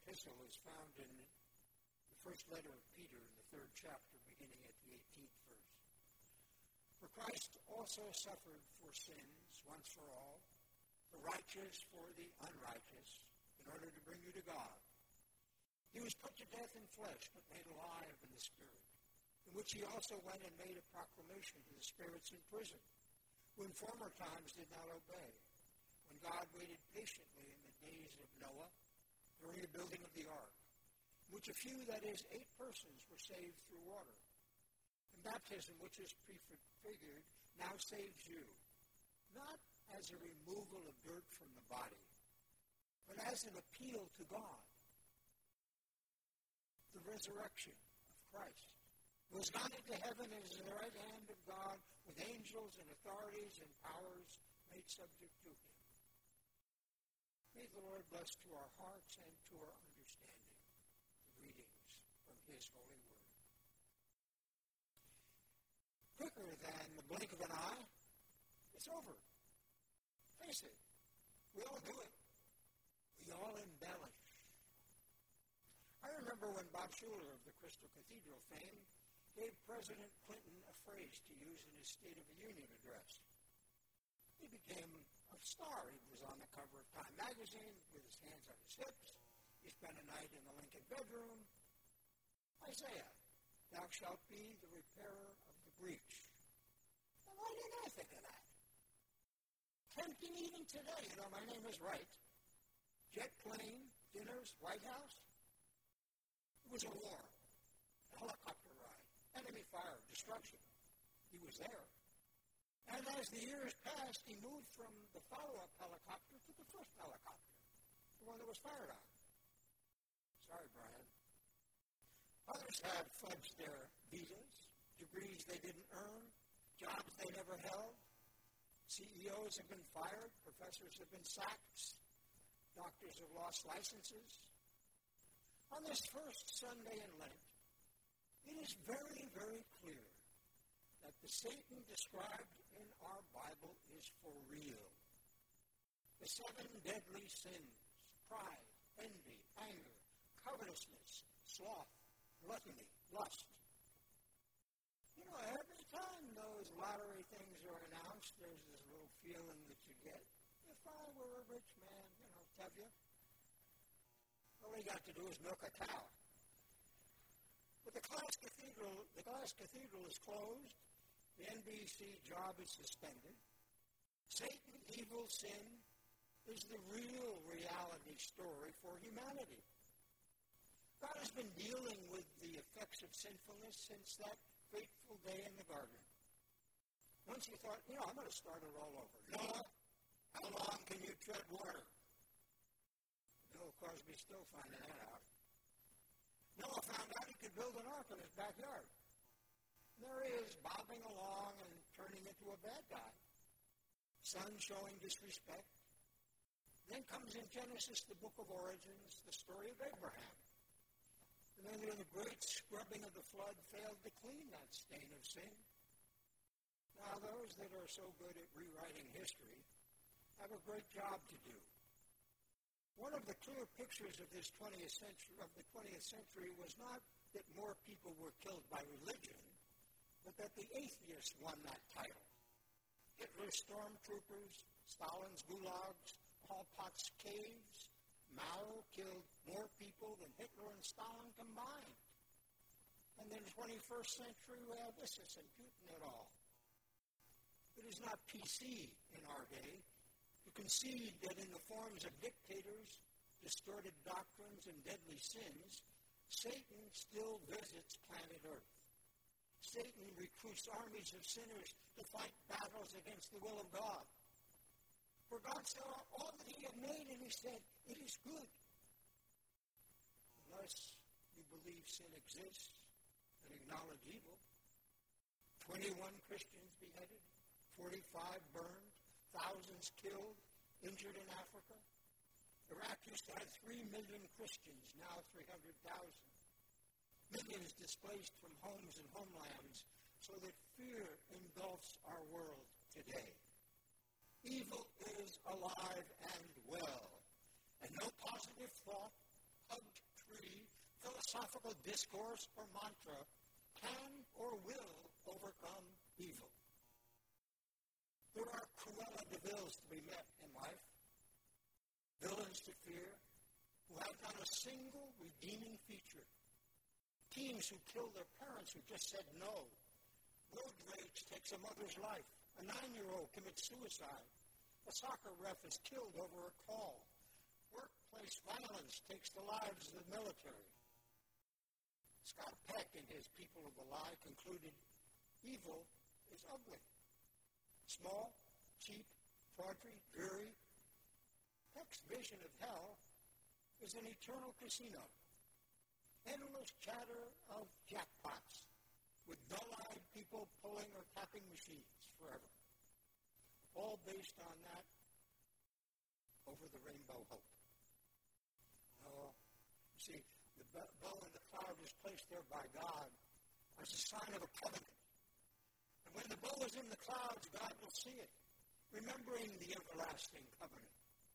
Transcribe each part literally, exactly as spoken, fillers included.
epistle is found in the first letter of Peter in the third chapter, beginning at the eighteenth verse. For Christ also suffered for sins once for all, the righteous for the unrighteous, in order to bring you to God. He was put to death in flesh, but made alive in the Spirit, in which he also went and made a proclamation to the spirits in prison, who in former times did not obey, when God waited patiently in the days of Noah, during the building of the ark, in which a few, that is, eight persons, were saved through water. And baptism, which is prefigured, now saves you, not as a removal of dirt from the body, but as an appeal to God. The resurrection of Christ, who has gone into heaven and is at the right hand of God, with angels and authorities and powers made subject to him. May the Lord bless to our hearts and to our understanding the readings from his holy word. Quicker than the blink of an eye, it's over. Face it, we all do it. We all embellish. I remember when Bob Schuller of the Crystal Cathedral fame gave President Clinton a phrase to use in his State of the Union address. He became a star. He was on the cover of Time magazine with his hands on his hips. He spent a night in the Lincoln bedroom. Isaiah, thou shalt be the repairer of the breach. Now, why didn't I think of that? Tempting even today. You know, my name is Wright. Jet plane, dinners, White House. It was a war. A helicopter ride. Enemy fire, destruction. He was there. And as the years passed, he moved from the follow-up helicopter to the first helicopter, the one that was fired on. Sorry, Brian. Others have fudged their visas, degrees they didn't earn, jobs they never held. C E Os have been fired, professors have been sacked, doctors have lost licenses. On this first Sunday in Lent, it is very, very clear that the Satan described in our Bible is for real. The seven deadly sins: pride, envy, anger, covetousness, sloth, gluttony, lust. You know, every time those lottery things are announced, there's this little feeling that you get. If I were a rich man, you know, Tevye, all he got to do is milk a cow. But the glass cathedral, the glass cathedral is closed. The N B C job is suspended. Satan, evil, sin is the real reality story for humanity. God has been dealing with the effects of sinfulness since that fateful day in the garden. Once he thought, you know, I'm going to start it all over. Noah, how long can you tread water? Bill Cosby still finding that out. Noah found out he could build an ark in his backyard. And there he is, bobbing along and turning into a bad guy. Son showing disrespect. Then comes in Genesis, the book of origins, the story of Abraham. And then the great scrubbing of the flood failed to clean that stain of sin. Now, those that are so good at rewriting history have a great job to do. One of the clear pictures of this twentieth century, of the twentieth century was not that more people were killed by religion, but that the atheists won that title. Hitler's stormtroopers, Stalin's gulags, Pol Pot's caves, Mao killed more people than Hitler and Stalin combined. And then the twenty-first century, we have ISIS and Putin et al. It is not P C in our day to concede that in the forms of dictators, distorted doctrines, and deadly sins, Satan still visits planet Earth. Satan recruits armies of sinners to fight battles against the will of God. For God saw all that he had made, and he said, it is good. Unless you believe sin exists and acknowledge evil. twenty-one Christians beheaded, forty-five burned, thousands killed, injured in Africa. Iraq used to have three million Christians, now three hundred thousand. Millions displaced from homes and homelands, so that fear engulfs our world today. Evil is alive and well, and no positive thought, hugged philosophical discourse or mantra can or will overcome evil. There are Cruella de Vils to be met in life, villains to fear, who have not a single redeeming feature. Teens who kill their parents who just said no. Road rage takes a mother's life. A nine-year-old commits suicide. A soccer ref is killed over a call. Workplace violence takes the lives of the military. Scott Peck, in his People of the Lie, concluded, evil is ugly. Small, cheap, tawdry, dreary. Peck's vision of hell is an eternal casino. Endless chatter of jackpots with dull-eyed people pulling or tapping machines forever. All based on that over-the-rainbow hope. No, you see, the bow in the cloud is placed there by God as a sign of a covenant. And when the bow is in the clouds, God will see it, remembering the everlasting covenant.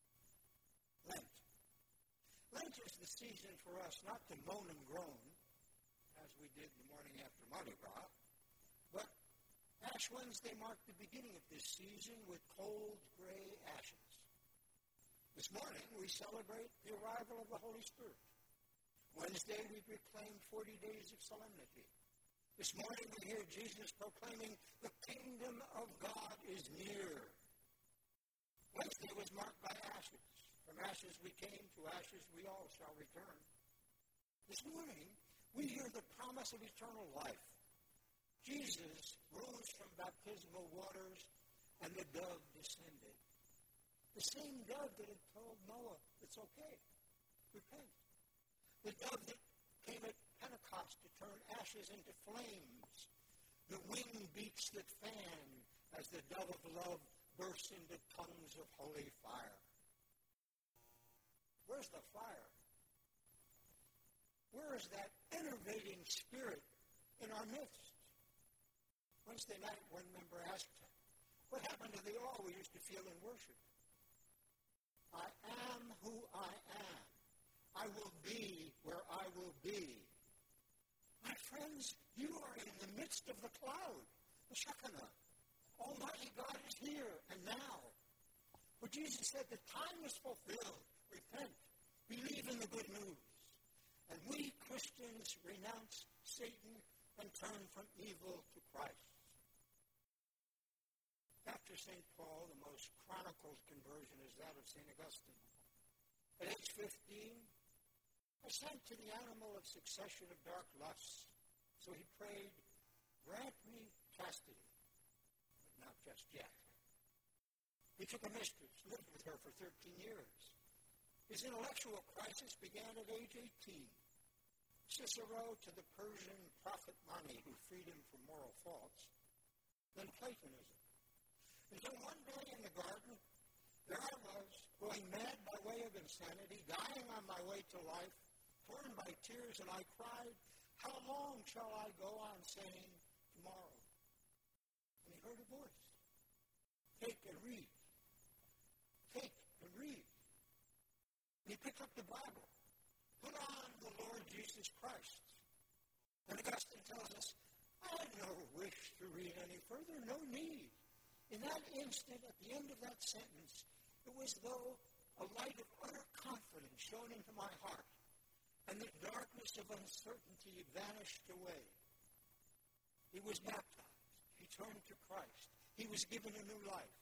Lent. Lent is the season for us not to moan and groan, as we did the morning after Mardi Gras, but Ash Wednesday marked the beginning of this season with cold, gray ashes. This morning, we celebrate the arrival of the Holy Spirit. Wednesday, we proclaim forty days of solemnity. This morning, we hear Jesus proclaiming, the kingdom of God is near. Wednesday was marked by ashes. From ashes we came, to ashes we all shall return. This morning, we hear the promise of eternal life. Jesus rose from baptismal waters, and the dove descended. The same dove that had told Noah, it's okay, repent. The dove that came at Pentecost to turn ashes into flames. The wing beats that fan as the dove of love bursts into tongues of holy fire. Where's the fire? Where is that enervating spirit in our midst? Wednesday night, one member asked, what happened to the awe we used to feel in worship? I am who I am. I will be where I will be. My friends, you are in the midst of the cloud, the Shekinah. Almighty God is here and now. For Jesus said the time is fulfilled. Repent. Believe in the good news. And we Christians renounce Satan and turn from evil to Christ. After Saint Paul, the most chronicled conversion is that of Saint Augustine. At age fifteen, I sank to the animal of succession of dark lusts. So he prayed, grant me chastity, but not just yet. He took a mistress, lived with her for thirteen years. His intellectual crisis began at age eighteen. Cicero to the Persian prophet Mani, who freed him from moral faults. Then Platonism. Until one day in the garden, there I was, going mad by way of insanity, dying on my way to life, torn by tears, and I cried, how long shall I go on saying tomorrow? And he heard a voice. Take and read. Take and read. And he picked up the Bible. Put on the Lord Jesus Christ. And Augustine tells us, I had no wish to read any further, no need. In that instant, at the end of that sentence, it was as though a light of utter confidence shone into my heart, and the darkness of uncertainty vanished away. He was baptized. He turned to Christ. He was given a new life.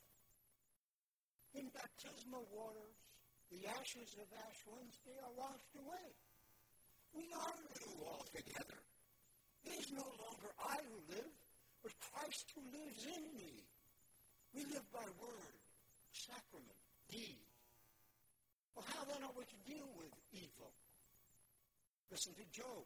In baptismal waters, the ashes of Ash Wednesday are washed away. We are new altogether. It is no longer I who live, but Christ who lives in me. We live by word, sacrament, deed. Well, how then are we to deal with evil? Listen to Job.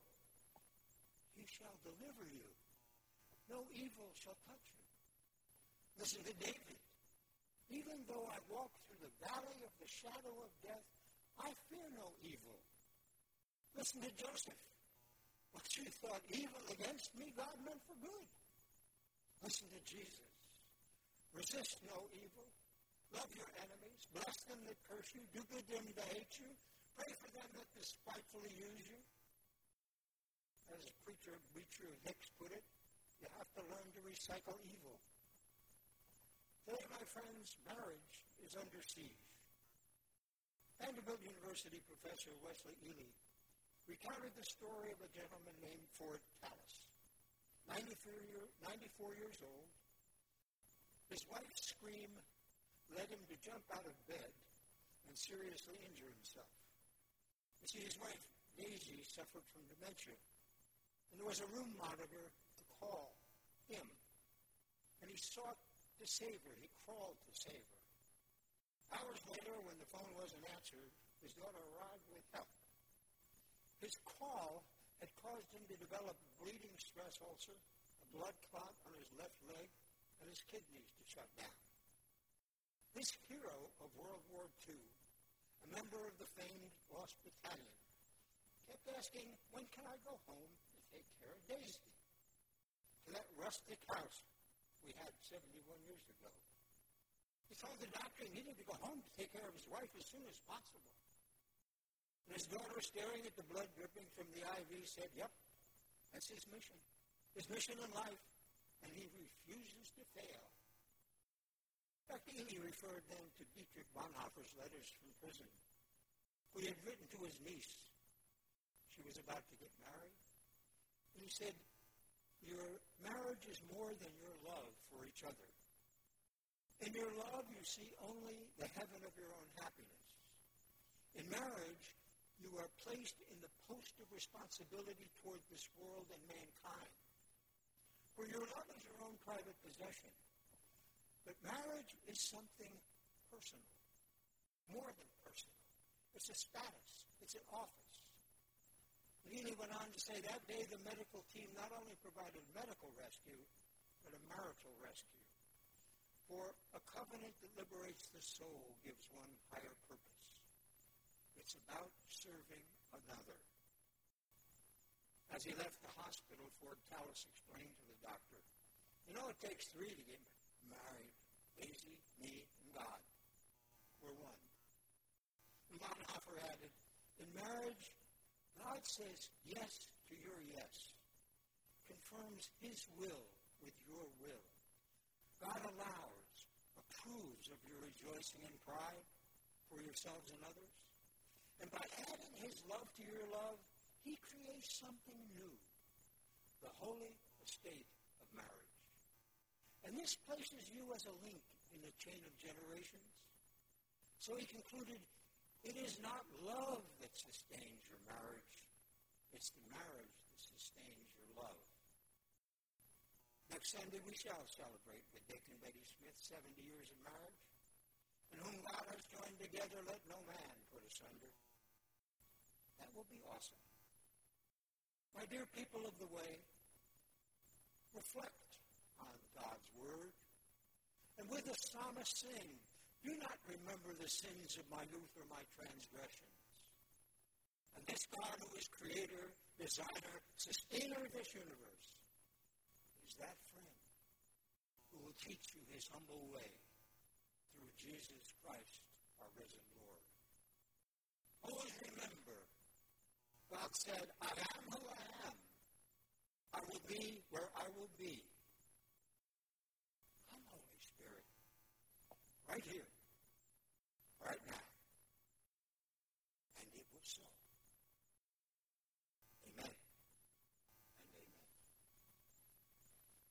He shall deliver you. No evil shall touch you. Listen to David. Even though I walk through the valley of the shadow of death, I fear no evil. Listen to Joseph. What you thought evil against me, God meant for good. Listen to Jesus. Resist no evil. Love your enemies. Bless them that curse you. Do good to them that hate you. Pray for them that despitefully use you. as preacher Beecher Hicks put it, you have to learn to recycle evil. Today, my friends, marriage is under siege. Vanderbilt University professor Wesley Ely recounted the story of a gentleman named Ford Tallis, ninety-four, year, ninety-four years old. His wife's scream led him to jump out of bed and seriously injure himself. You see, his wife, Daisy, suffered from dementia, and there was a room monitor to call him, and he sought to save her. He crawled to save her. Hours later, when the phone wasn't answered, his daughter arrived with help. His call had caused him to develop a bleeding stress ulcer, a blood clot on his left leg, and his kidneys to shut down. This hero of World War Two, a member of the famed Lost Battalion, kept asking, when can I go home to take care of Daisy? To that rustic house we had seventy-one years ago. He told the doctor he needed to go home to take care of his wife as soon as possible. And his daughter, staring at the blood dripping from the I V, said, yep, that's his mission. His mission in life, and he refuses to fail. Doctor Ely referred then to Dietrich Bonhoeffer's letters from prison, who he had written to his niece. She was about to get married. And he said, your marriage is more than your love for each other. In your love, you see only the heaven of your own happiness. In marriage, you are placed in the post of responsibility toward this world and mankind. For your love is your own private possession. But marriage is something personal, more than personal. It's a status. It's an office. Ely went on to say that day the medical team not only provided medical rescue, but a marital rescue. For a covenant that liberates the soul gives one higher purpose. It's about serving another. As he left the hospital, Ford Tallis explained to the doctor, you know, it takes three to get married. Daisy, me, and God. We're one. And Bonhoeffer added, in marriage, God says yes to your yes, confirms his will with your will. God allows, approves of your rejoicing and pride for yourselves and others. And by adding his love to your love, he creates something new, the holy estate of marriage. And this places you as a link in the chain of generations. So he concluded, it is not love that sustains your marriage. It's the marriage that sustains your love. Next Sunday, we shall celebrate with Dick and Betty Smith seventy years of marriage. And whom God has joined together, let no man put asunder. That will be awesome. My dear people of the way, reflect on God's word. And with the psalmist sing, do not remember the sins of my youth or my transgressions. And this God who is creator, designer, sustainer of this universe is that friend who will teach you his humble way through Jesus Christ, our risen Lord. Always remember, God said, I am who I am. I will be where I will be.